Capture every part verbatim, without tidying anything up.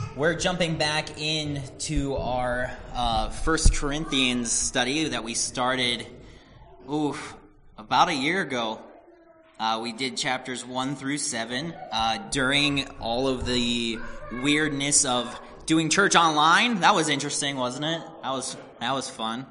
We're jumping back into our uh, First Corinthians study that we started ooh, about a year ago. Uh, we did chapters one through seven uh, during all of the weirdness of doing church online. That was interesting, wasn't it? That was that was fun.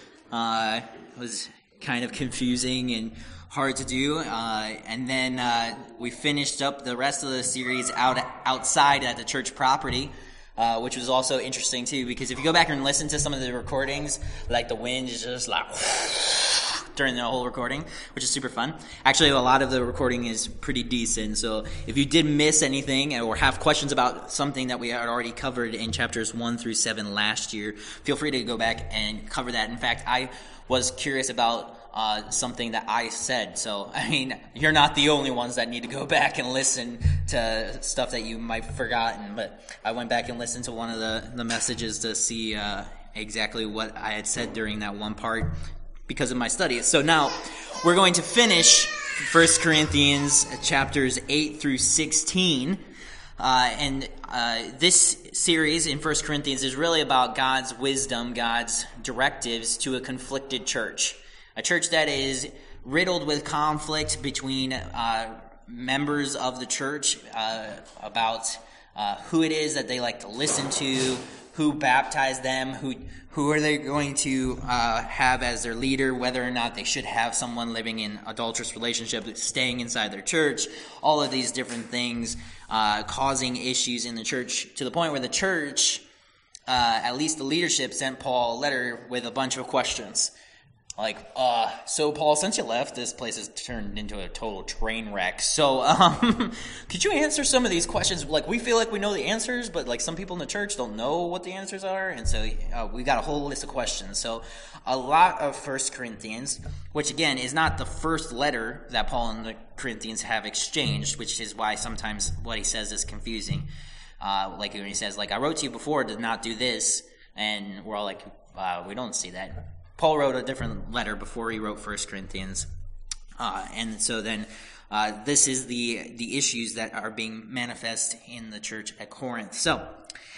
Uh, it was kind of confusing and hard to do. Uh, and then uh, we finished up the rest of the series out outside at the church property, uh, which was also interesting too, because if you go back and listen to some of the recordings, like the wind is just like during the whole recording, which is super fun. Actually, a lot of the recording is pretty decent, so if you did miss anything or have questions about something that we had already covered in chapters one through seven last year, feel free to go back and cover that. In fact, I was curious about Uh, something that I said. So, I mean, you're not the only ones that need to go back and listen to stuff that you might have forgotten. But I went back and listened to one of the, the messages to see uh, exactly what I had said during that one part because of my studies. So now we're going to finish First Corinthians chapters eight through sixteen. Uh, and uh, this series in First Corinthians is really about God's wisdom, God's directives to a conflicted church. A church that is riddled with conflict between uh, members of the church uh, about uh, who it is that they like to listen to, who baptized them, who who are they going to uh, have as their leader, whether or not they should have someone living in adulterous relationship, staying inside their church, all of these different things uh, causing issues in the church to the point where the church, uh, at least the leadership, sent Paul a letter with a bunch of questions. Like, uh, so Paul, since you left, this place has turned into a total train wreck. So, um, could you answer some of these questions? Like, we feel like we know the answers, but like some people in the church don't know what the answers are. And so uh, we got a whole list of questions. So a lot of First Corinthians, which again is not the first letter that Paul and the Corinthians have exchanged, which is why sometimes what he says is confusing. Uh, like when he says, like, I wrote to you before to not do this. And we're all like, uh, we don't see that. Paul wrote a different letter before he wrote First Corinthians. Uh, and so then uh, this is the the issues that are being manifest in the church at Corinth. So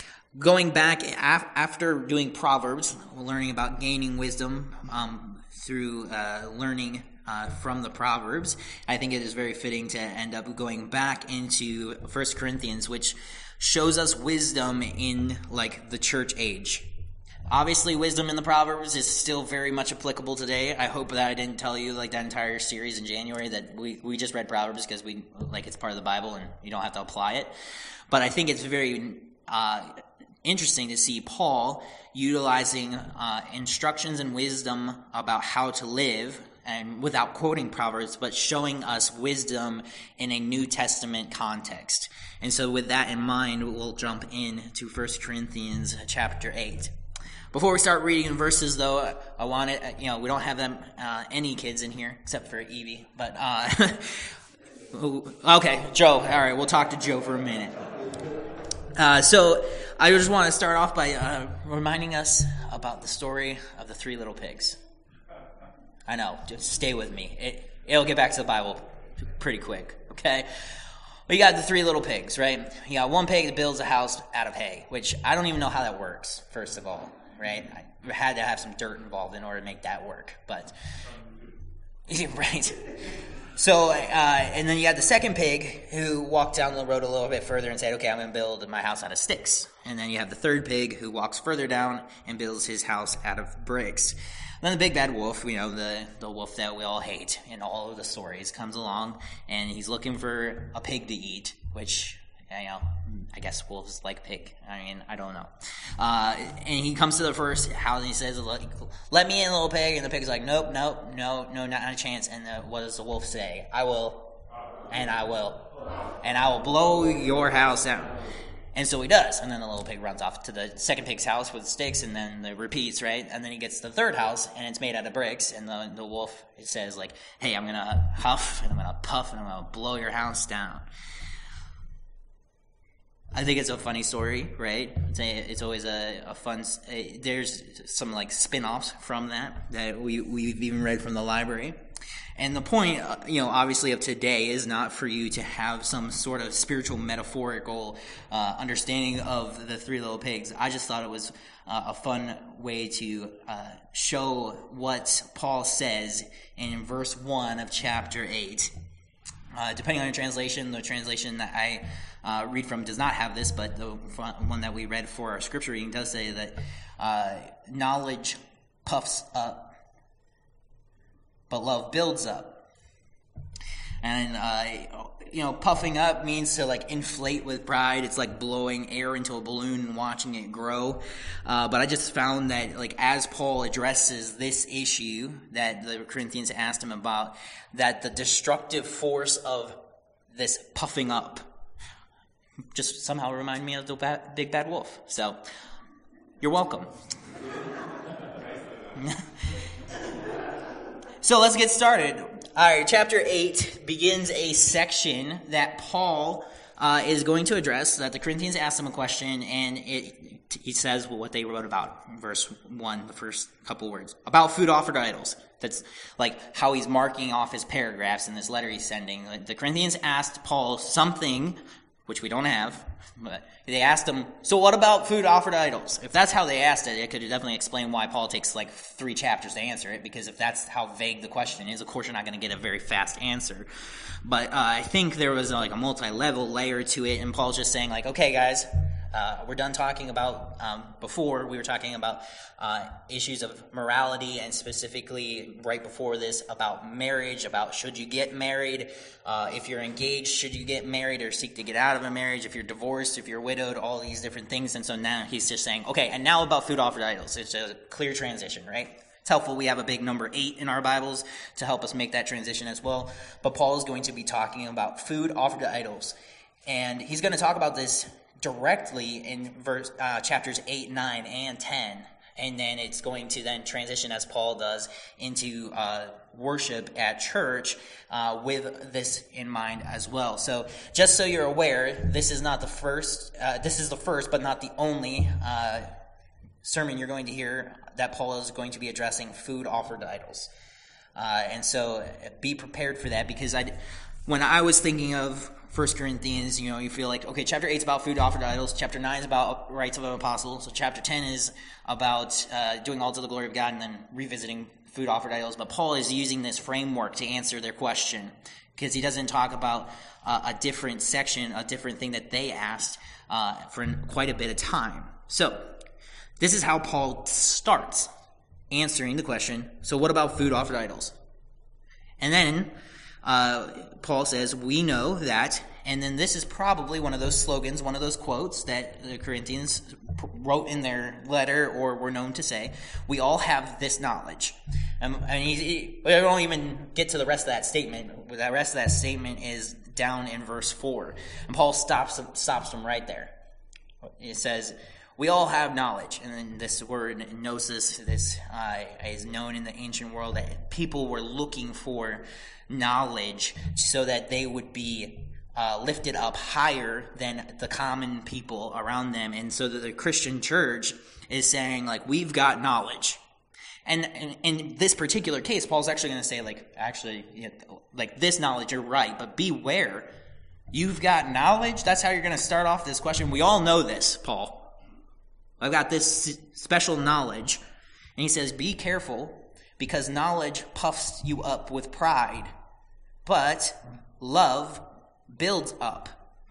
going back af- after doing Proverbs, learning about gaining wisdom um, through uh, learning uh, from the Proverbs, I think it is very fitting to end up going back into First Corinthians, which shows us wisdom in like the church age. Obviously, wisdom in the Proverbs is still very much applicable today. I hope that I didn't tell you like that entire series in January that we, we just read Proverbs because we like it's part of the Bible and you don't have to apply it. But I think it's very uh, interesting to see Paul utilizing uh, instructions and wisdom about how to live, and without quoting Proverbs, but showing us wisdom in a New Testament context. And so with that in mind, we'll jump into First Corinthians chapter eight. Before we start reading verses, though, I want it, you know, we don't have them, uh, any kids in here except for Evie, but, uh, okay, Joe, all right, we'll talk to Joe for a minute. Uh, so I just want to start off by uh, reminding us about the story of the three little pigs. I know, just stay with me. It, it'll get back to the Bible pretty quick, okay? We got the three little pigs, right? You got one pig that builds a house out of hay, which I don't even know how that works, first of all. Right, I had to have some dirt involved in order to make that work, but right. So, uh, and then you had the second pig who walked down the road a little bit further and said, "Okay, I'm going to build my house out of sticks." And then you have the third pig who walks further down and builds his house out of bricks. Then the big bad wolf, you know, the the wolf that we all hate in all of the stories, comes along and he's looking for a pig to eat, which, you know, I guess wolves like pig. I mean, I don't know. Uh, and he comes to the first house and he says, "Let me in, little pig." And the pig's like, "Nope, nope, no, no, not a chance." And the, what does the wolf say? "I will, and I will, and I will blow your house down." And so he does. And then the little pig runs off to the second pig's house with sticks, and then it repeats, right? And then he gets to the third house, and it's made out of bricks. And the, the wolf it says, like, "Hey, I'm going to huff, and I'm going to puff, and I'm going to blow your house down." I think it's a funny story, right? It's, a, it's always a, a fun... A, there's some, like, spin-offs from that that we, we've even read from the library. And the point, uh, you know, obviously of today is not for you to have some sort of spiritual, metaphorical uh, understanding of the three little pigs. I just thought it was uh, a fun way to uh, show what Paul says in verse one of chapter eight. Uh, depending on your translation, the translation that I uh, read from does not have this, but the one that we read for our scripture reading does say that uh, knowledge puffs up, but love builds up. And, uh, you know, puffing up means to, like, inflate with pride. It's like blowing air into a balloon and watching it grow. Uh, but I just found that, like, as Paul addresses this issue that the Corinthians asked him about, that the destructive force of this puffing up just somehow reminded me of the bad, big bad wolf. So, you're welcome. So let's get started. All right, chapter eight begins a section that Paul uh, is going to address, that the Corinthians asked him a question, and it, he says well, what they wrote about. Verse one, the first couple words. About food offered to idols. That's like how he's marking off his paragraphs in this letter he's sending. The Corinthians asked Paul something, which we don't have, but they asked him, so what about food offered to idols? If that's how they asked it, it could definitely explain why Paul takes like three chapters to answer it, because if that's how vague the question is, of course you're not going to get a very fast answer. But uh, I think there was like a multi-level layer to it, and Paul's just saying like, okay guys, uh, we're done talking about, um, before we were talking about uh, issues of morality, and specifically right before this about marriage, about should you get married, uh, if you're engaged, should you get married or seek to get out of a marriage, if you're divorced, if you're widowed, all these different things. And so now he's just saying, okay, and now about food offered to idols. It's a clear transition, right? It's helpful we have a big number eight in our Bibles to help us make that transition as well. But Paul is going to be talking about food offered to idols. And he's going to talk about this directly in verse uh, chapters eight, nine, and ten. And then it's going to then transition, as Paul does, into uh, worship at church uh, with this in mind as well. So just so you're aware, this is not the first, uh, this is the first but not the only uh, sermon you're going to hear that Paul is going to be addressing food offered to idols. Uh, and so be prepared for that, because I, when I was thinking of First Corinthians, you know, you feel like, okay, chapter eight is about food offered to idols. Chapter nine is about rights of an apostle. So chapter ten is about uh, doing all to the glory of God and then revisiting food offered to idols. But Paul is using this framework to answer their question, because he doesn't talk about uh, a different section, a different thing that they asked uh, for quite a bit of time. So this is how Paul starts answering the question, so what about food offered to idols? And then Uh, Paul says, we know that, and then this is probably one of those slogans, one of those quotes that the Corinthians wrote in their letter or were known to say, we all have this knowledge. Um, and he, he, we don't even get to the rest of that statement. The rest of that statement is down in verse four. And Paul stops, stops them right there. It says, we all have knowledge. And then this word, gnosis, this uh, is known in the ancient world that people were looking for knowledge so that they would be uh, lifted up higher than the common people around them. And so that the Christian church is saying, like, we've got knowledge. And, and in this particular case, Paul's actually going to say, like, actually, you know, like, this knowledge, you're right, but beware. You've got knowledge? That's how you're going to start off this question? We all know this, Paul. I've got this special knowledge. And he says, be careful, because knowledge puffs you up with pride, but love builds up.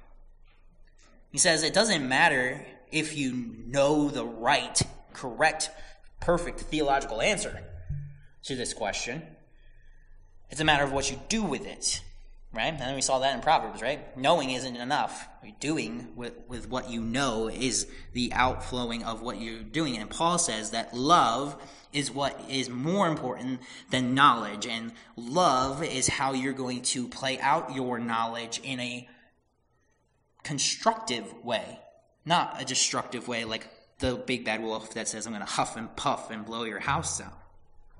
He says it doesn't matter if you know the right, correct, perfect theological answer to this question. It's a matter of what you do with it, right? And then we saw that in Proverbs, right? Knowing isn't enough. Doing with, with what you know is the outflowing of what you're doing. And Paul says that love is what is more important than knowledge. And love is how you're going to play out your knowledge in a constructive way, not a destructive way like the big bad wolf that says, I'm going to huff and puff and blow your house down.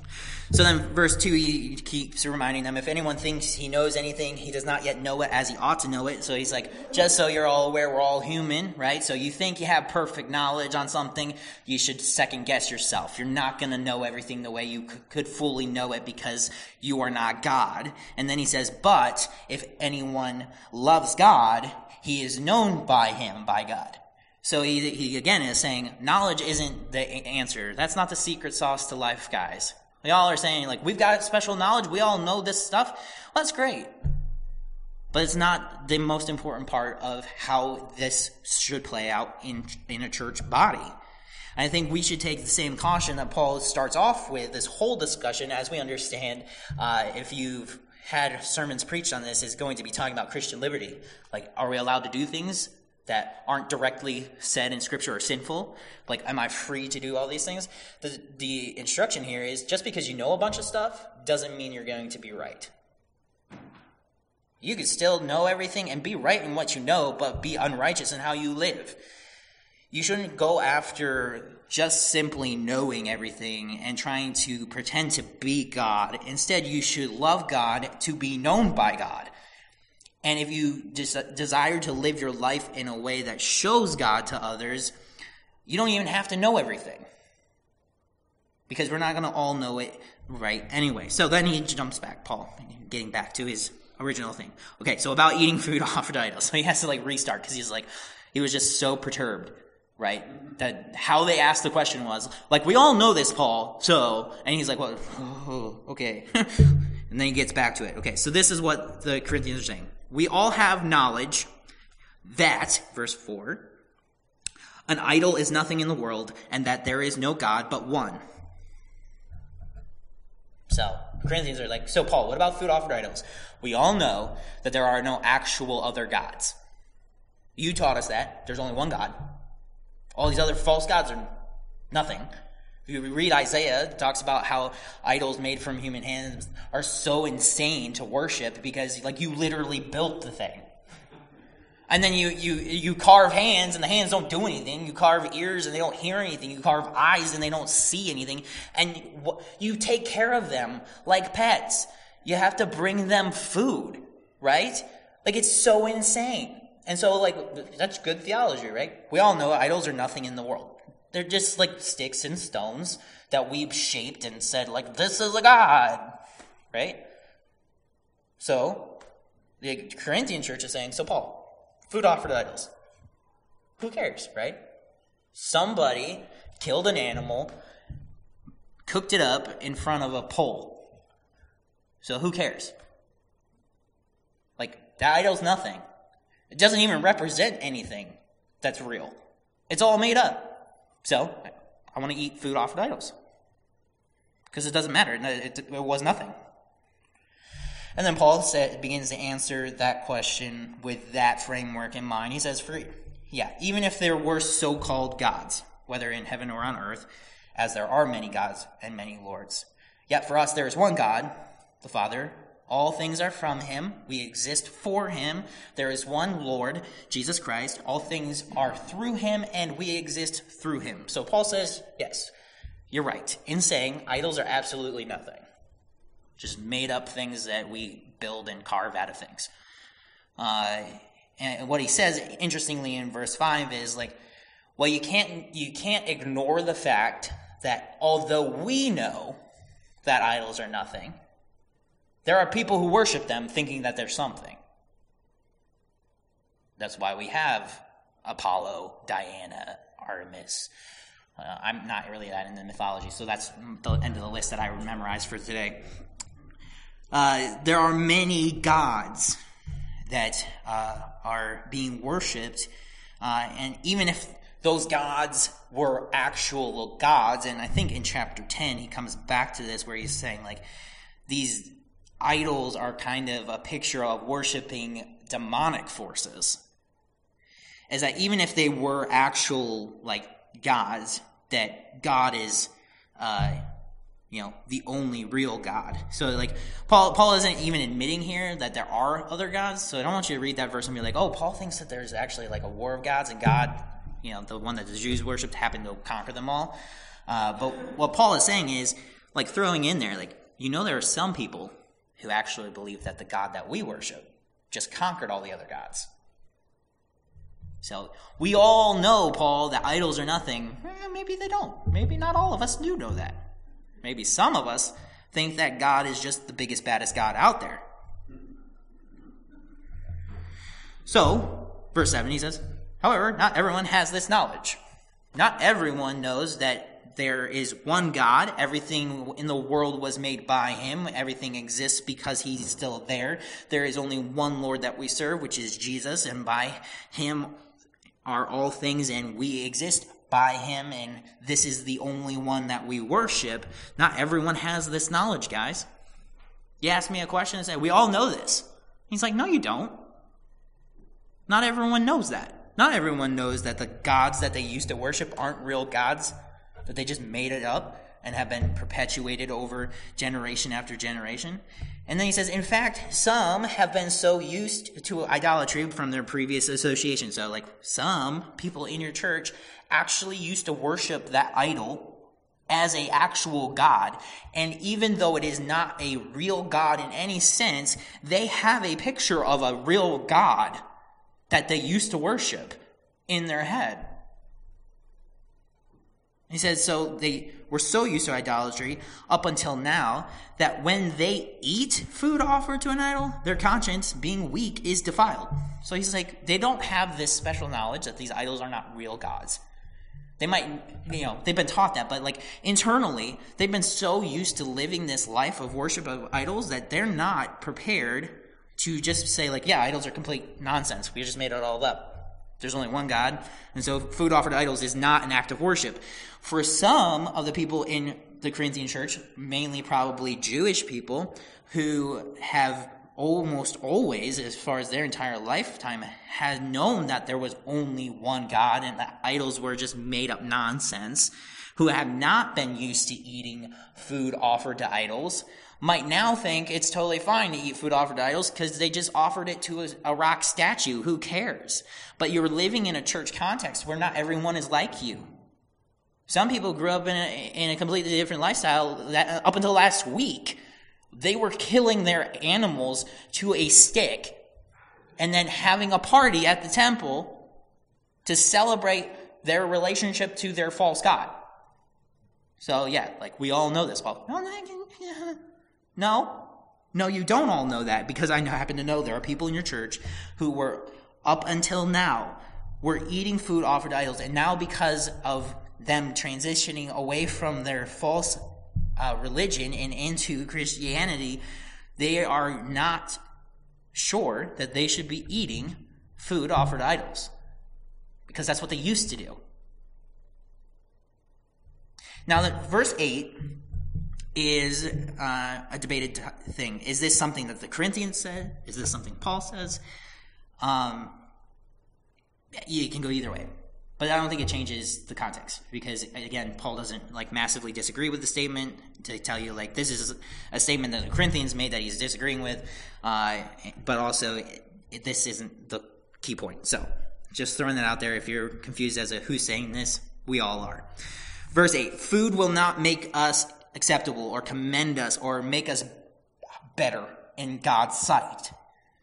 So then verse two, he keeps reminding them, if anyone thinks he knows anything, he does not yet know it as he ought to know it. So he's like, just so you're all aware, we're all human, right? So you think you have perfect knowledge on something, you should second guess yourself. You're not going to know everything the way you could fully know it because you are not God. And then he says, but if anyone loves God, he is known by him, by God. So he, he again is saying, knowledge isn't the answer. That's not the secret sauce to life, guys. We all are saying, like, we've got special knowledge. We all know this stuff. Well, that's great. But it's not the most important part of how this should play out in, in a church body. And I think we should take the same caution that Paul starts off with this whole discussion, as we understand, uh, if you've had sermons preached on this, is going to be talking about Christian liberty. Like, are we allowed to do things that aren't directly said in Scripture or sinful? Like, am I free to do all these things? The, the instruction here is, just because you know a bunch of stuff doesn't mean you're going to be right. You can still know everything and be right in what you know, but be unrighteous in how you live. You shouldn't go after just simply knowing everything and trying to pretend to be God. Instead, you should love God to be known by God. And if you des- desire to live your life in a way that shows God to others, you don't even have to know everything. Because we're not going to all know it right anyway. So then he jumps back, Paul, getting back to his original thing. Okay, so about eating food offered to idols. So he has to like restart because he's like, he was just so perturbed, right? That how they asked the question was, like, we all know this, Paul, so, and he's like, well, oh, okay. And then he gets back to it. Okay, so this is what the Corinthians are saying. We all have knowledge that, verse four, an idol is nothing in the world, and that there is no God but one. So, the Corinthians are like, so Paul, what about food offered to idols? We all know that there are no actual other gods. You taught us that. There's only one God. All these other false gods are nothing. If you read Isaiah, it talks about how idols made from human hands are so insane to worship because, like, you literally built the thing. And then you, you, you carve hands and the hands don't do anything. You carve ears and they don't hear anything. You carve eyes and they don't see anything. And you take care of them like pets. You have to bring them food, right? Like, it's so insane. And so, like, that's good theology, right? We all know idols are nothing in the world. They're just like sticks and stones that we've shaped and said, like, this is a god, right? So, the Corinthian church is saying, so Paul, food offered to idols. Who cares, right? Somebody killed an animal, cooked it up in front of a pole. So who cares? Like, that idol's nothing. It doesn't even represent anything that's real. It's all made up. So, I want to eat food offered to idols. Because it doesn't matter. It, it, it was nothing. And then Paul said, begins to answer that question with that framework in mind. He says, for, yeah, even if there were so-called gods, whether in heaven or on earth, as there are many gods and many lords, yet for us there is one God, the Father. All things are from him. We exist for him. There is one Lord, Jesus Christ. All things are through him, and we exist through him. So Paul says, yes, you're right in saying idols are absolutely nothing. Just made up things that we build and carve out of things. Uh, and what he says, interestingly, in verse five is like, well, you can't you can't ignore the fact that although we know that idols are nothing, there are people who worship them thinking that they're something. That's why we have Apollo, Diana, Artemis. Uh, I'm not really that into mythology, so that's the end of the list that I memorized for today. Uh, there are many gods that uh, are being worshipped, uh, and even if those gods were actual gods, and I think in chapter ten he comes back to this where he's saying, like, these idols are kind of a picture of worshiping demonic forces. Is that even if they were actual, like, gods, that God is, uh, you know, the only real God. So, like, Paul Paul isn't even admitting here that there are other gods. So I don't want you to read that verse and be like, oh, Paul thinks that there's actually, like, a war of gods, and God, you know, the one that the Jews worshipped happened to conquer them all. Uh, but what Paul is saying is, Like throwing in there, like, you know, there are some people who actually believe that the God that we worship just conquered all the other gods. So we all know, Paul, that idols are nothing. Eh, maybe they don't. Maybe not all of us do know that. Maybe some of us think that God is just the biggest, baddest God out there. So, verse seven, he says, however, not everyone has this knowledge. Not everyone knows that there is one God. Everything in the world was made by him. Everything exists because he's still there. There is only one Lord that we serve, which is Jesus, and by him are all things, and we exist by him, and this is the only one that we worship. Not everyone has this knowledge, guys. You ask me a question and say, we all know this. He's like, no, you don't. Not everyone knows that. Not everyone knows that the gods that they used to worship aren't real gods, that they just made it up and have been perpetuated over generation after generation. And then he says, in fact, some have been so used to idolatry from their previous association. So, like, some people in your church actually used to worship that idol as a actual god. And even though it is not a real god in any sense, they have a picture of a real god that they used to worship in their head. He says, so they were so used to idolatry up until now that when they eat food offered to an idol, their conscience, being weak, is defiled. So he's like, they don't have this special knowledge that these idols are not real gods. They might, you know, they've been taught that, but like internally, they've been so used to living this life of worship of idols that they're not prepared to just say like, yeah, idols are complete nonsense. We just made it all up. There's only one God, and so food offered to idols is not an act of worship. For some of the people in the Corinthian church, mainly probably Jewish people, who have almost always, as far as their entire lifetime, had known that there was only one God and that idols were just made up nonsense, who have not been used to eating food offered to idols, might now think it's totally fine to eat food offered to idols because they just offered it to a, a rock statue. Who cares? But you're living in a church context where not everyone is like you. Some people grew up in a, in a completely different lifestyle. That up until last week, they were killing their animals to a stick and then having a party at the temple to celebrate their relationship to their false god. So yeah, like we all know this. Well, no, no, you don't all know that, because I happen to know there are people in your church who were, up until now, were eating food offered to idols, and now because of them transitioning away from their false uh, religion and into Christianity, they are not sure that they should be eating food offered to idols, because that's what they used to do. Now, that verse eight is uh, a debated t- thing. Is this something that the Corinthians said? Is this something Paul says? Um, you can go either way. But I don't think it changes the context, because, again, Paul doesn't like massively disagree with the statement to tell you, like, this is a statement that the Corinthians made that he's disagreeing with, uh, but also it, it, this isn't the key point. So just throwing that out there. If you're confused as to who's saying this, we all are. Verse eight, food will not make us acceptable or commend us or make us better in God's sight.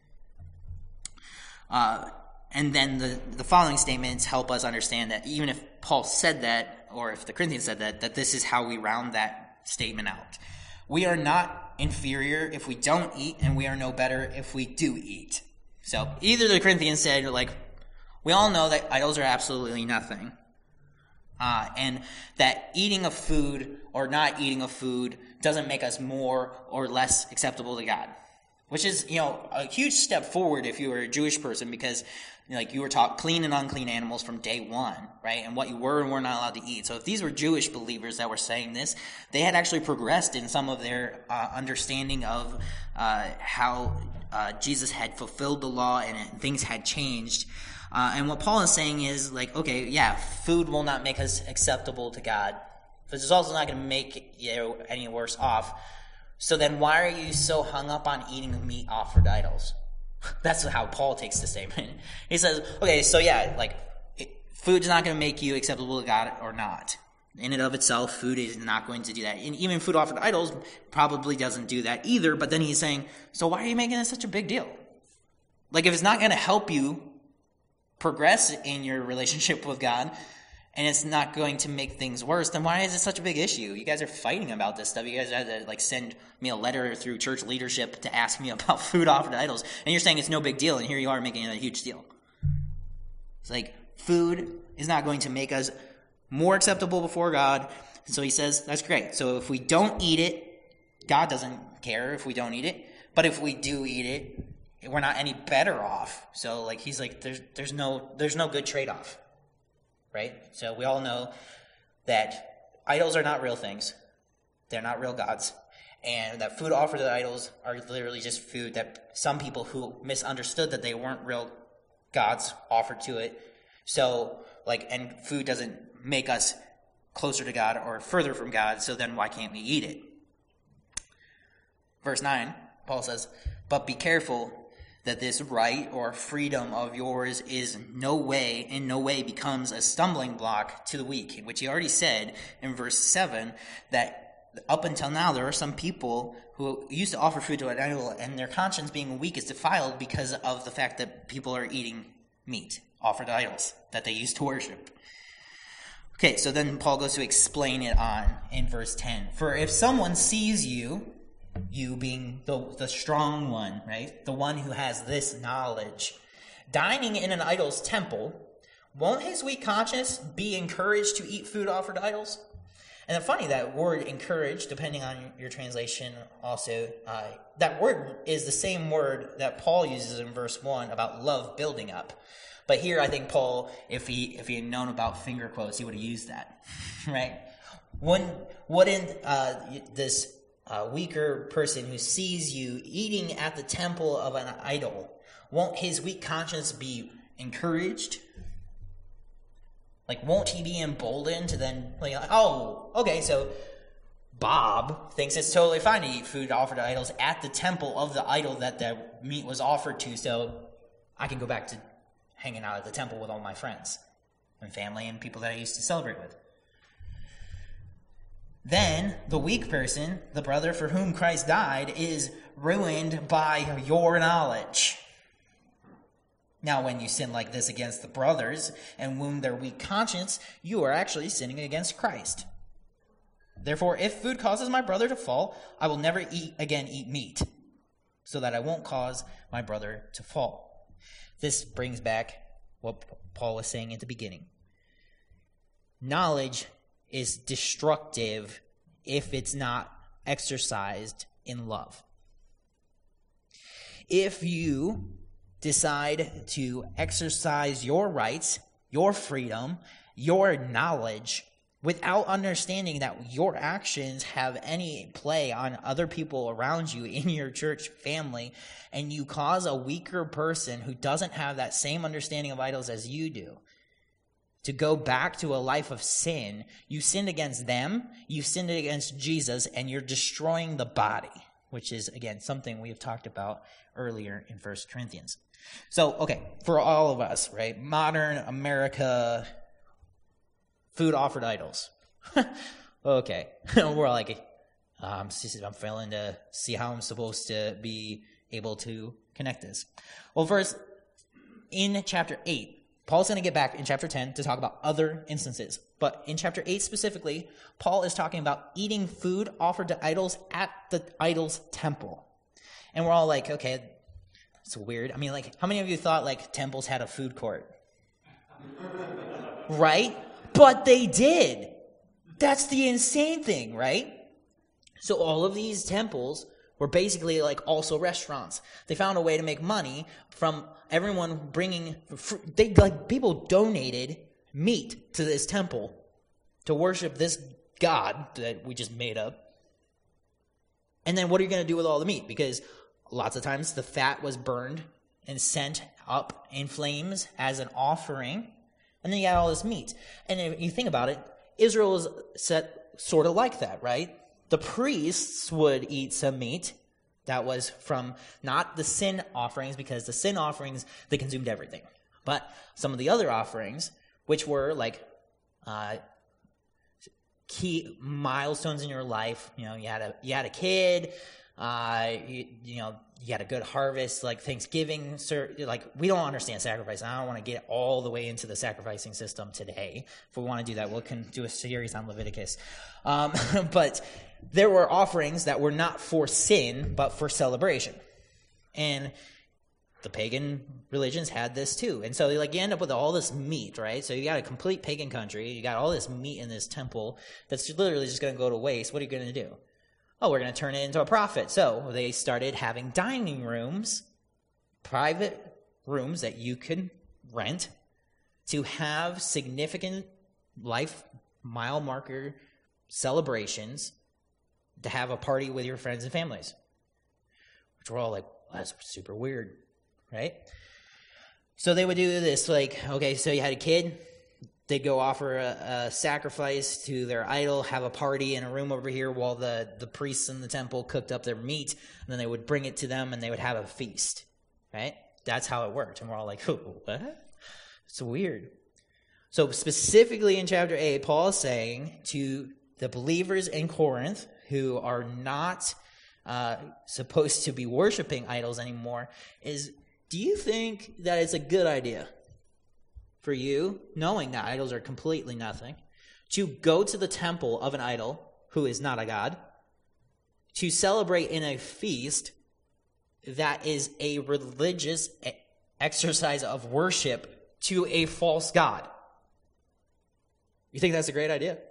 Uh, and then the, the following statements help us understand that even if Paul said that, or if the Corinthians said that, that this is how we round that statement out. We are not inferior if we don't eat, and we are no better if we do eat. So either the Corinthians said, like, we all know that idols are absolutely nothing. Uh, and that eating of food or not eating of food doesn't make us more or less acceptable to God. Which is, you know, a huge step forward if you were a Jewish person, because, you know, like, you were taught clean and unclean animals from day one, right? And what you were and were not allowed to eat. So if these were Jewish believers that were saying this, they had actually progressed in some of their uh, understanding of uh, how uh, Jesus had fulfilled the law and things had changed. Uh, and what Paul is saying is, like, okay, yeah, food will not make us acceptable to God, but it's also not going to make you any worse off. So then why are you so hung up on eating meat offered to idols? That's how Paul takes the statement. He says, okay, so yeah, like, it, food's not going to make you acceptable to God or not. In and of itself, food is not going to do that. And even food offered to idols probably doesn't do that either. But then he's saying, so why are you making this such a big deal? Like, if it's not going to help you progress in your relationship with God, and it's not going to make things worse, then why is it such a big issue? You guys are fighting about this stuff. You guys had to, like, send me a letter through church leadership to ask me about food offered to idols. And you're saying it's no big deal, and here you are making it a huge deal. It's like, food is not going to make us more acceptable before God. So he says, that's great. So if we don't eat it, God doesn't care if we don't eat it. But if we do eat it, we're not any better off. So like he's like, there's there's no there's no good trade-off. Right? So we all know that idols are not real things. They're not real gods. And that food offered to idols are literally just food that some people who misunderstood that they weren't real gods offered to it. So like, and food doesn't make us closer to God or further from God, so then why can't we eat it? Verse nine, Paul says, but be careful that this right or freedom of yours is no way, in no way becomes a stumbling block to the weak, which he already said in verse seven, that up until now there are some people who used to offer food to an idol, and their conscience being weak is defiled because of the fact that people are eating meat offered to idols that they used to worship. Okay, so then Paul goes to explain it on in verse ten. For if someone sees you, you being the, the strong one, right? The one who has this knowledge, dining in an idol's temple, won't his weak conscience be encouraged to eat food offered to idols? And it's funny, that word encourage, depending on your translation also, uh, that word is the same word that Paul uses in verse one about love building up. But here I think Paul, if he if he had known about finger quotes, he would have used that, right? Wouldn't, wouldn't uh, this uh, weaker person who sees you eating at the temple of an idol, won't his weak conscience be encouraged? Like, won't he be emboldened to then, like, oh, okay, so Bob thinks it's totally fine to eat food offered to idols at the temple of the idol that the meat was offered to, so I can go back to hanging out at the temple with all my friends and family and people that I used to celebrate with. Then the weak person, the brother for whom Christ died, is ruined by your knowledge. Now, when you sin like this against the brothers and wound their weak conscience, you are actually sinning against Christ. Therefore, if food causes my brother to fall, I will never eat again eat meat, so that I won't cause my brother to fall. This brings back what Paul was saying at the beginning. Knowledge is destructive if it's not exercised in love. If you decide to exercise your rights, your freedom, your knowledge, without understanding that your actions have any play on other people around you in your church family, and you cause a weaker person who doesn't have that same understanding of idols as you do to go back to a life of sin, you sinned against them, you sinned against Jesus, and you're destroying the body, which is, again, something we have talked about earlier in First Corinthians. So, okay, for all of us, right, modern America, food offered idols. Okay, we're like, um, I'm failing to see how I'm supposed to be able to connect this. Well, first, in chapter eight, Paul's going to get back in chapter ten to talk about other instances. But in chapter eight specifically, Paul is talking about eating food offered to idols at the idol's temple. And we're all like, okay, it's weird. I mean, like, how many of you thought, like, temples had a food court? Right? But they did. That's the insane thing, right? So all of these temples were basically like also restaurants. They found a way to make money from everyone bringing, they like people donated meat to this temple to worship this god that we just made up. And then what are you going to do with all the meat? Because lots of times the fat was burned and sent up in flames as an offering. And then you got all this meat. And if you think about it, Israel is set sort of like that, right? The priests would eat some meat that was from not the sin offerings, because the sin offerings, they consumed everything. But some of the other offerings, which were like uh, key milestones in your life. You know, you had a you had a kid, uh, you, you know, you had a good harvest, like Thanksgiving. Sir, like we don't understand sacrifice. I don't want to get all the way into the sacrificing system today. If we want to do that, we can do a series on Leviticus. Um, but there were offerings that were not for sin, but for celebration, and the pagan religions had this too. And so like you end up with all this meat, right? So you got a complete pagan country. You got all this meat in this temple that's literally just going to go to waste. What are you going to do? Oh, we're going to turn it into a profit. So they started having dining rooms, private rooms that you could rent to have significant life mile marker celebrations, to have a party with your friends and families. Which we're all like, well, that's super weird. Right? So they would do this, like, okay, so you had a kid, they'd go offer a, a sacrifice to their idol, have a party in a room over here while the, the priests in the temple cooked up their meat, and then they would bring it to them and they would have a feast. Right? That's how it worked. And we're all like, oh, what? It's weird. So specifically in chapter eight, Paul is saying to the believers in Corinth who are not uh, supposed to be worshiping idols anymore is, do you think that it's a good idea for you, knowing that idols are completely nothing, to go to the temple of an idol who is not a god, to celebrate in a feast that is a religious exercise of worship to a false god? You think that's a great idea?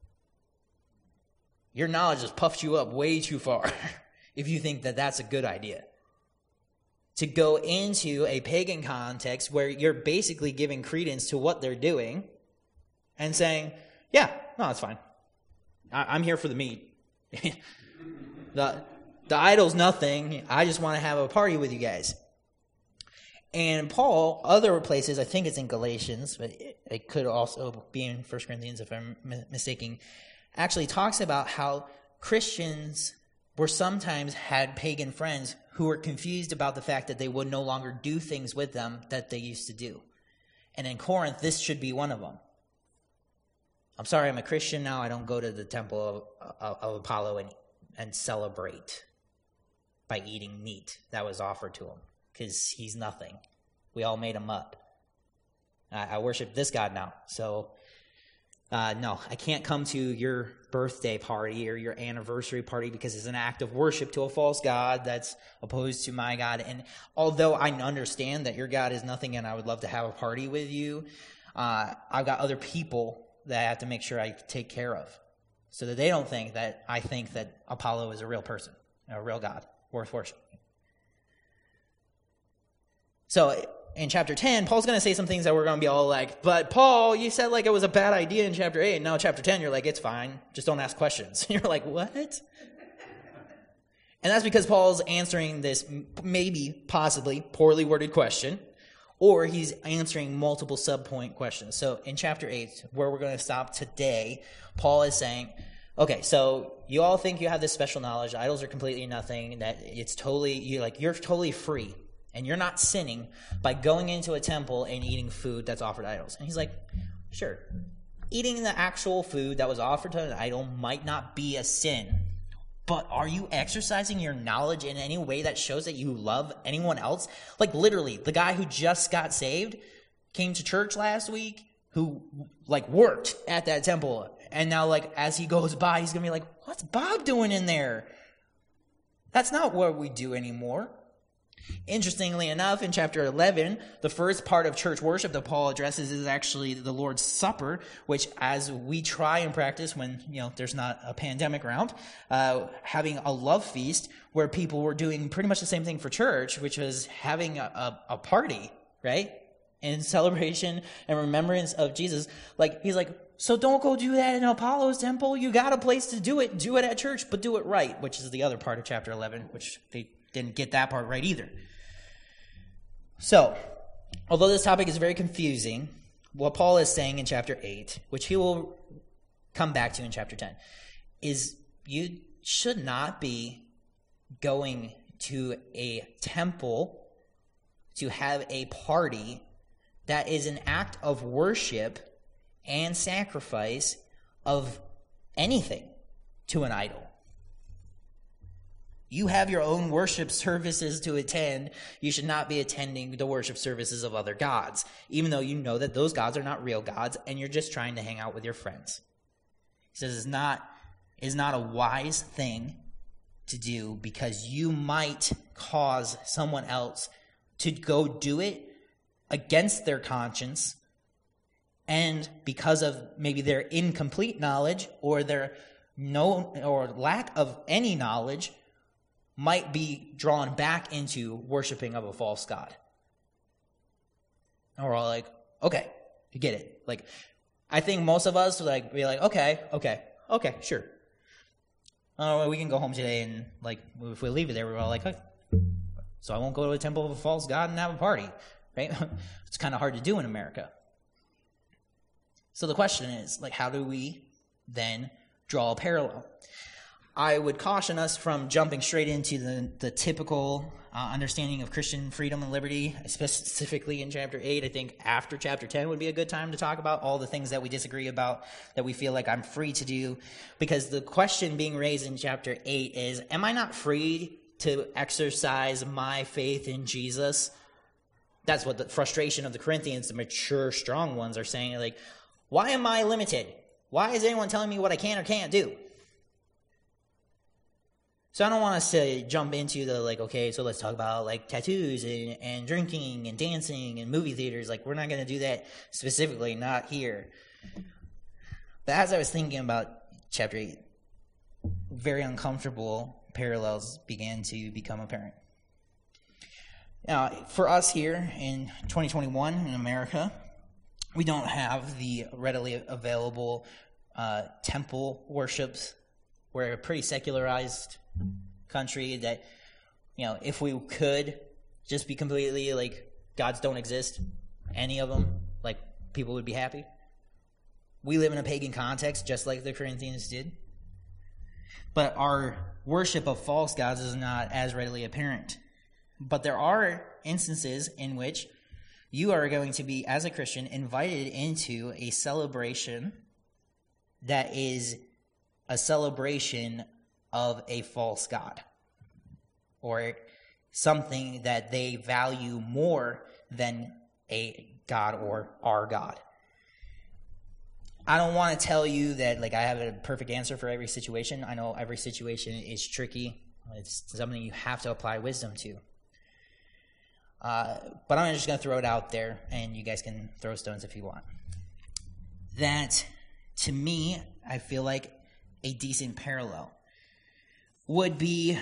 Your knowledge has puffed you up way too far if you think that that's a good idea. To go into a pagan context where you're basically giving credence to what they're doing and saying, yeah, no, it's fine. I, I'm here for the meat. the, the idol's nothing. I just want to have a party with you guys. And Paul, other places, I think it's in Galatians, but it, it could also be in First Corinthians if I'm m- mistaken, actually talks about how Christians were sometimes had pagan friends who were confused about the fact that they would no longer do things with them that they used to do. And in Corinth, this should be one of them. I'm sorry, I'm a Christian now. I don't go to the temple of, of, of Apollo and, and celebrate by eating meat that was offered to him, because he's nothing. We all made him up. I, I worship this God now. So, uh, no, I can't come to your birthday party or your anniversary party because it's an act of worship to a false god that's opposed to my God. And although I understand that your God is nothing and I would love to have a party with you, uh, I've got other people that I have to make sure I take care of so that they don't think that I think that Apollo is a real person, a real God worth worshiping. So in chapter ten, Paul's going to say some things that we're going to be all like, but Paul, you said like it was a bad idea in chapter eight. And now chapter ten, you're like, it's fine. Just don't ask questions. You're like, what? And that's because Paul's answering this maybe, possibly, poorly worded question, or he's answering multiple sub-point questions. So in chapter eight, where we're going to stop today, Paul is saying, okay, so you all think you have this special knowledge. Idols are completely nothing. That it's totally, you like, you're totally free. And you're not sinning by going into a temple and eating food that's offered to idols. And he's like, sure, eating the actual food that was offered to an idol might not be a sin. But are you exercising your knowledge in any way that shows that you love anyone else? Like literally, the guy who just got saved came to church last week, who like worked at that temple. And now like as he goes by, he's going to be like, what's Bob doing in there? That's not what we do anymore. Interestingly enough, in chapter eleven, the first part of church worship that Paul addresses is actually the Lord's Supper, which as we try and practice when, you know, there's not a pandemic around, uh, having a love feast where people were doing pretty much the same thing for church, which was having a, a, a party, right? In celebration and remembrance of Jesus. Like, he's like, so don't go do that in Apollo's temple. You got a place to do it. Do it at church, but do it right, which is the other part of chapter eleven, which they didn't get that part right either. So, although this topic is very confusing, what Paul is saying in chapter eight, which he will come back to in chapter ten, is you should not be going to a temple to have a party that is an act of worship and sacrifice of anything to an idol. You have your own worship services to attend. You should not be attending the worship services of other gods, even though you know that those gods are not real gods and you're just trying to hang out with your friends. He says it's not, it's not a wise thing to do because you might cause someone else to go do it against their conscience, and because of maybe their incomplete knowledge or their no or lack of any knowledge, might be drawn back into worshiping of a false god. And we're all like, okay, you get it. Like, I think most of us would like be like, okay, okay, okay, sure. Oh, well, we can go home today, and like, if we leave it there, we're all like, okay. So I won't go to a temple of a false god and have a party, right? It's kind of hard to do in America. So the question is, like, how do we then draw a parallel? I would caution us from jumping straight into the, the typical uh, understanding of Christian freedom and liberty, specifically in chapter eight. I think after chapter ten would be a good time to talk about all the things that we disagree about, that we feel like I'm free to do. Because the question being raised in chapter eight is, am I not free to exercise my faith in Jesus? That's what the frustration of the Corinthians, the mature, strong ones, are saying. Like, why am I limited? Why is anyone telling me what I can or can't do? So I don't want us to jump into the, like, okay, so let's talk about, like, tattoos and, and drinking and dancing and movie theaters. Like, we're not going to do that specifically, not here. But as I was thinking about chapter eight, very uncomfortable parallels began to become apparent. Now, for us here in twenty twenty-one in America, we don't have the readily available uh, temple worships. We're a pretty secularized country that, you know, if we could just be completely like, gods don't exist, any of them, like, people would be happy. We live in a pagan context, just like the Corinthians did. But our worship of false gods is not as readily apparent. But there are instances in which you are going to be, as a Christian, invited into a celebration that is a celebration of a false god, or something that they value more than a god or our God. I don't want to tell you that, like, I have a perfect answer for every situation. I know every situation is tricky. It's something you have to apply wisdom to. Uh, but I'm just going to throw it out there, and you guys can throw stones if you want. That, to me, I feel like a decent parallel would be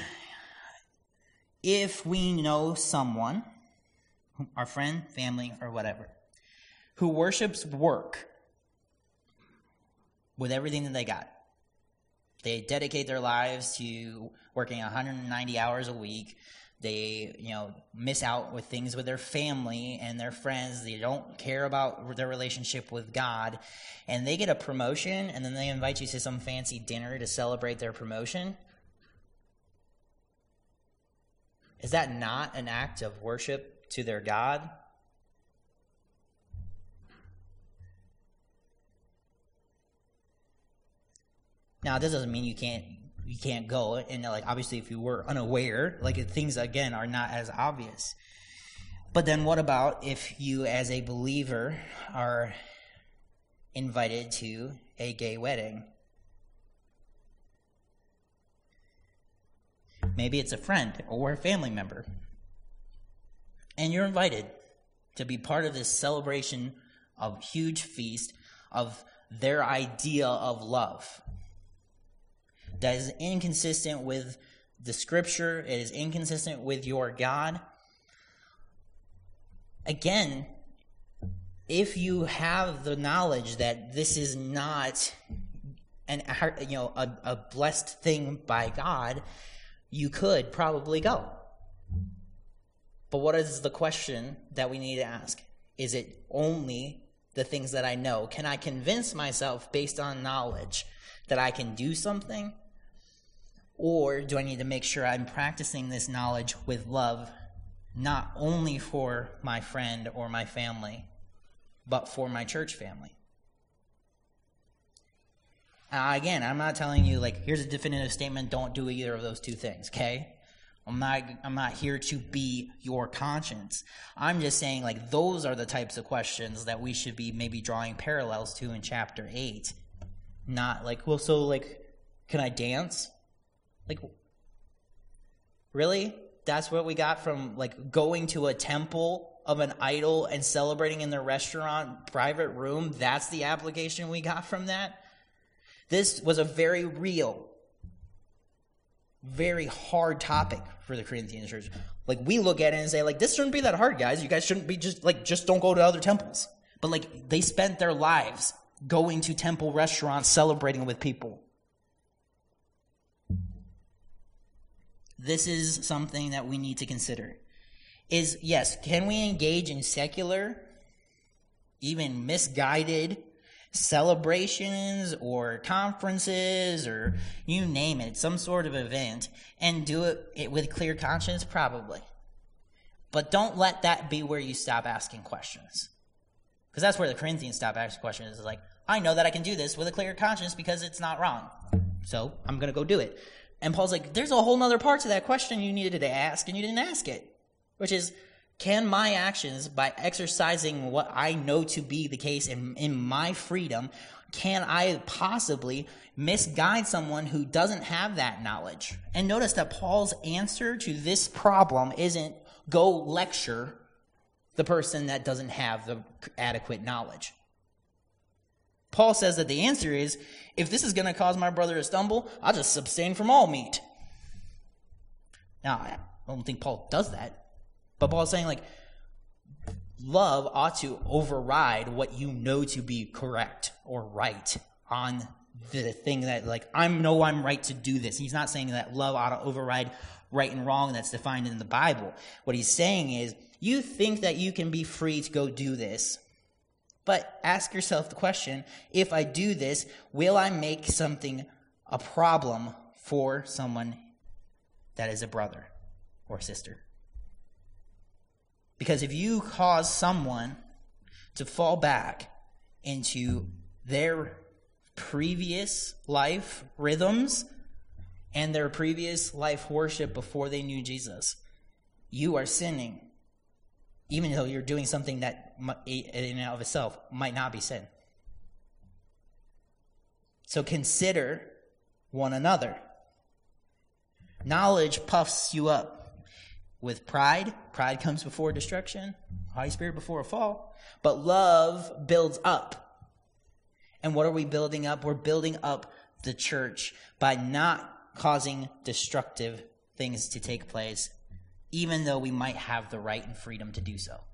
if we know someone, our friend, family, or whatever, who worships work with everything that they got. They dedicate their lives to working one hundred ninety hours a week. They, you know, miss out with things with their family and their friends. They don't care about their relationship with God. And they get a promotion, and then they invite you to some fancy dinner to celebrate their promotion. Is that not an act of worship to their God? Now, this doesn't mean you can't you can't go, and like, obviously, if you were unaware, like, things again are not as obvious. But then, what about if you, as a believer, are invited to a gay wedding? Maybe it's a friend or a family member, and you're invited to be part of this celebration of huge feast of their idea of love. That is inconsistent with the scripture. It is inconsistent with your God. Again, if you have the knowledge that this is not an, you know, a, a blessed thing by God, you could probably go. But what is the question that we need to ask? Is it only the things that I know? Can I convince myself based on knowledge that I can do something? Or do I need to make sure I'm practicing this knowledge with love, not only for my friend or my family, but for my church family? Uh, again, I'm not telling you, like, here's a definitive statement, don't do either of those two things, okay? I'm not I'm not here to be your conscience. I'm just saying, like, those are the types of questions that we should be maybe drawing parallels to in chapter eight. Not like, well, so, like, can I dance? Like, really? That's what we got from, like, going to a temple of an idol and celebrating in the restaurant private room? That's the application we got from that? This was a very real, very hard topic for the Corinthian church. Like, we look at it and say, like, this shouldn't be that hard, guys. You guys shouldn't be just, like, just don't go to other temples. But, like, they spent their lives going to temple restaurants, celebrating with people. This is something that we need to consider. Is, yes, can we engage in secular, even misguided celebrations or conferences or you name it, some sort of event, and do it, it with clear conscience? Probably. But don't let that be where you stop asking questions. Because that's where the Corinthians stop asking questions. It's like, I know that I can do this with a clear conscience because it's not wrong. So I'm going to go do it. And Paul's like, there's a whole nother part to that question you needed to ask and you didn't ask it. Which is, can my actions, by exercising what I know to be the case in, in my freedom, can I possibly misguide someone who doesn't have that knowledge? And notice that Paul's answer to this problem isn't go lecture the person that doesn't have the adequate knowledge. Paul says that the answer is, if this is going to cause my brother to stumble, I'll just abstain from all meat. Now, I don't think Paul does that. But Paul's saying, like, love ought to override what you know to be correct or right on the thing that, like, I know I'm right to do this. He's not saying that love ought to override right and wrong that's defined in the Bible. What he's saying is, you think that you can be free to go do this, but ask yourself the question, if I do this, will I make something a problem for someone that is a brother or sister? Because if you cause someone to fall back into their previous life rhythms and their previous life worship before they knew Jesus, you are sinning, even though you're doing something that in and of itself might not be sin. So consider one another. Knowledge puffs you up. With pride, pride comes before destruction, Holy Spirit before a fall. But love builds up. And what are we building up? We're building up the church by not causing destructive things to take place, even though we might have the right and freedom to do so.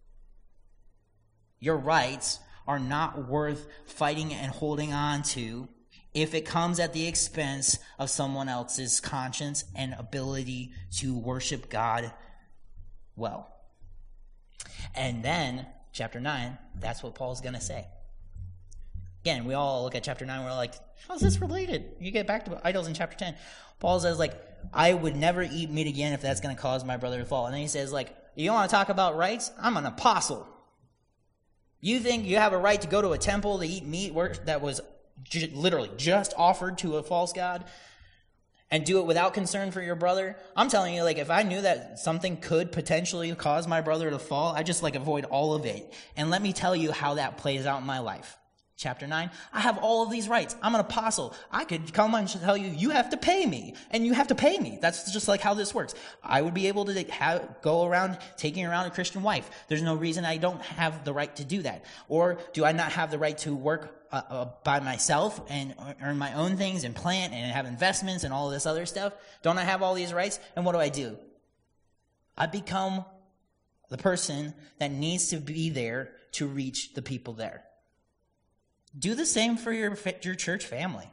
Your rights are not worth fighting and holding on to if it comes at the expense of someone else's conscience and ability to worship God well. And then, chapter nine, that's what Paul's going to say. Again, we all look at chapter nine, we're like, how's this related? You get back to idols in chapter ten. Paul says, like, I would never eat meat again if that's going to cause my brother to fall. And then he says, like, you want to talk about rights? I'm an apostle. You think you have a right to go to a temple to eat meat that was j- literally just offered to a false god and do it without concern for your brother? I'm telling you, like, if I knew that something could potentially cause my brother to fall, I'd just, like, avoid all of it. And let me tell you how that plays out in my life. Chapter nine, I have all of these rights. I'm an apostle. I could come and tell you, you have to pay me, and you have to pay me. That's just like how this works. I would be able to have, go around taking around a Christian wife. There's no reason I don't have the right to do that. Or do I not have the right to work uh, uh, by myself and earn my own things and plant and have investments and all of this other stuff? Don't I have all these rights? And what do I do? I become the person that needs to be there to reach the people there. Do the same for your your church family.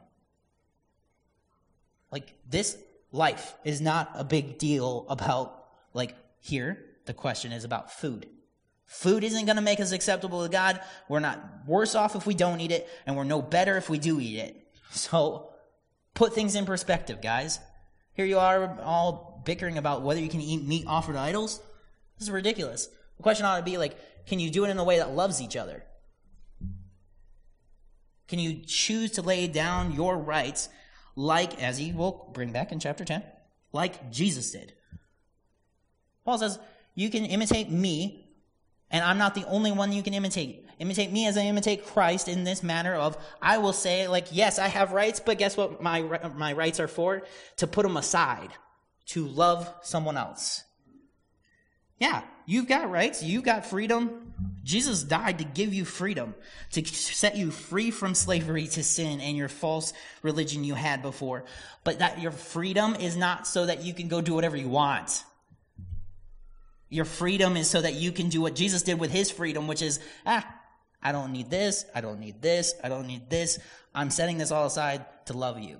Like, this life is not a big deal about, like, here, the question is about food. Food isn't going to make us acceptable to God. We're not worse off if we don't eat it, and we're no better if we do eat it. So, put things in perspective, guys. Here you are all bickering about whether you can eat meat offered to idols. This is ridiculous. The question ought to be, like, can you do it in a way that loves each other? Can you choose to lay down your rights like, as he will bring back in chapter ten, like Jesus did? Paul says, you can imitate me, and I'm not the only one you can imitate. Imitate me as I imitate Christ in this manner of, I will say, like, yes, I have rights, but guess what my my rights are for? To put them aside, to love someone else. Yeah, you've got rights, you've got freedom. Jesus died to give you freedom, to set you free from slavery to sin and your false religion you had before. But that your freedom is not so that you can go do whatever you want. Your freedom is so that you can do what Jesus did with his freedom, which is, ah, I don't need this, I don't need this, I don't need this. I'm setting this all aside to love you.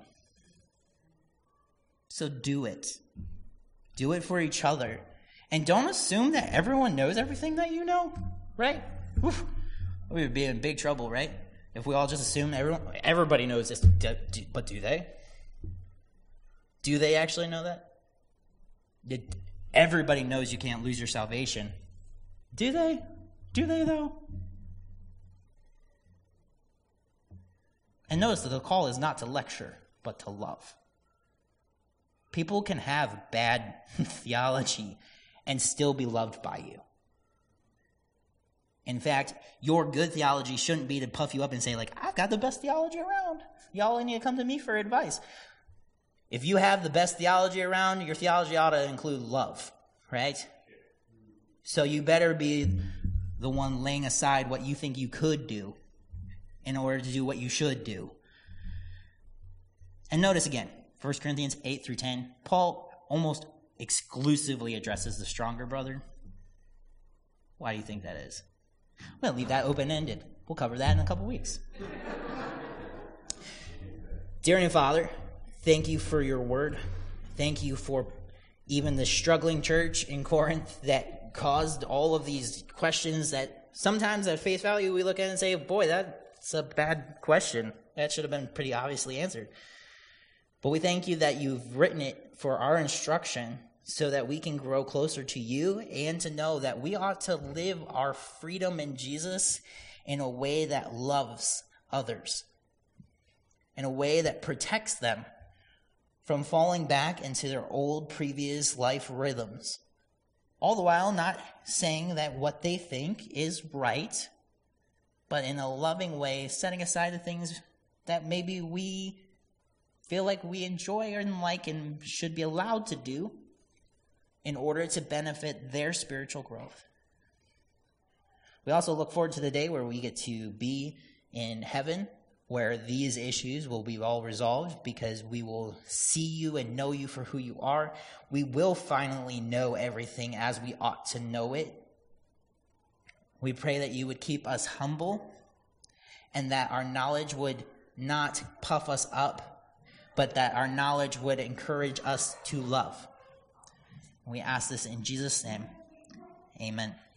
So do it. Do it for each other. And don't assume that everyone knows everything that you know, right? Oof. We would be in big trouble, right? If we all just assume everyone, everybody knows this. But do they? Do they actually know that? Did, everybody knows you can't lose your salvation. Do they? Do they, though? And notice that the call is not to lecture, but to love. People can have bad theology and still be loved by you. In fact, your good theology shouldn't be to puff you up and say, like, I've got the best theology around. Y'all only need to come to me for advice. If you have the best theology around, your theology ought to include love, right? So you better be the one laying aside what you think you could do in order to do what you should do. And notice again, First Corinthians eight through ten, Paul almost exclusively addresses the stronger brother. Why do you think that is? We'll leave that open-ended. We'll cover that in a couple weeks. Dear Heavenly Father, thank you for your word. Thank you for even the struggling church in Corinth that caused all of these questions that sometimes at face value we look at and say, boy, that's a bad question. That should have been pretty obviously answered. But we thank you that you've written it for our instruction so that we can grow closer to you and to know that we ought to live our freedom in Jesus in a way that loves others, in a way that protects them from falling back into their old previous life rhythms. All the while not saying that what they think is right, but in a loving way, setting aside the things that maybe we feel like we enjoy and like and should be allowed to do in order to benefit their spiritual growth. We also look forward to the day where we get to be in heaven, where these issues will be all resolved because we will see you and know you for who you are. We will finally know everything as we ought to know it. We pray that you would keep us humble and that our knowledge would not puff us up, but that our knowledge would encourage us to love. We ask this in Jesus' name. Amen.